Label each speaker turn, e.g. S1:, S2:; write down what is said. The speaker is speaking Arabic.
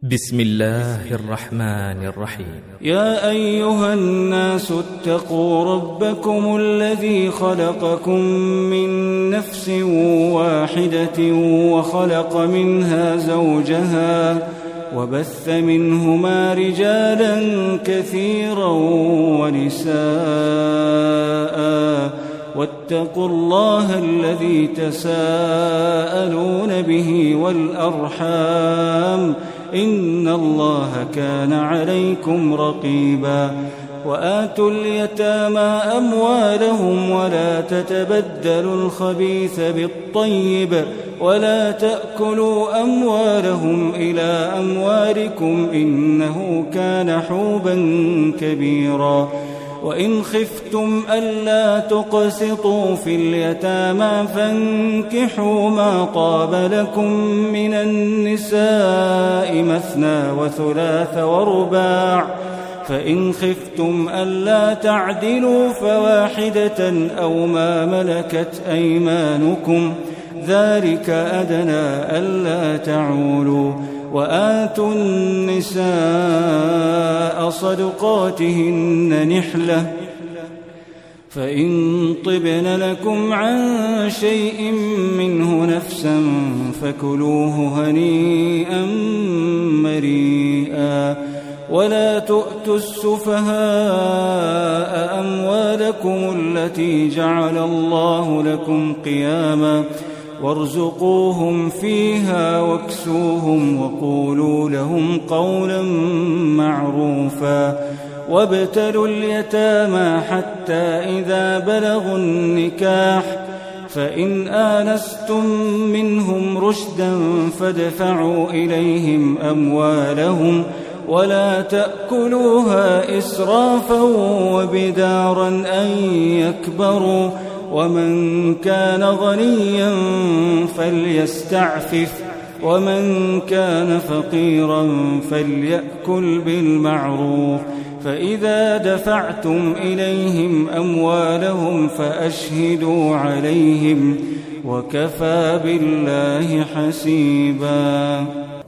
S1: بسم الله الرحمن الرحيم.
S2: يا أيها الناس اتقوا ربكم الذي خلقكم من نفس واحدة وخلق منها زوجها وبث منهما رجالا كثيرا ونساء واتقوا الله الذي تساءلون به والأرحام إن الله كان عليكم رقيبا. وآتوا اليتامى أموالهم ولا تتبدلوا الخبيث بالطيب ولا تأكلوا أموالهم إلى أموالكم إنه كان حوبا كبيرا. وإن خفتم ألا تقسطوا في اليتامى فانكحوا ما طاب لكم من النساء مثنى وثلاث ورباع، فإن خفتم ألا تعدلوا فواحدة أو ما ملكت أيمانكم ذلك أدنى ألا تعولوا. وآتوا النساء صدقاتهن نحلة، فإن طبن لكم عن شيء منه نفسا فكلوه هنيئا مريئا. ولا تؤتوا السفهاء أموالكم التي جعل الله لكم قياما وارزقوهم فيها واكسوهم وقولوا لهم قولا معروفا. وابتلوا اليتامى حتى إذا بلغوا النكاح فإن آنستم منهم رشدا فادفعوا إليهم أموالهم ولا تأكلوها إسرافا وبدارا أن يكبروا. ومن كان غنيا فليستعفف ومن كان فقيرا فليأكل بالمعروف. فإذا دفعتم إليهم أموالهم فأشهدوا عليهم وكفى بالله حسيبا.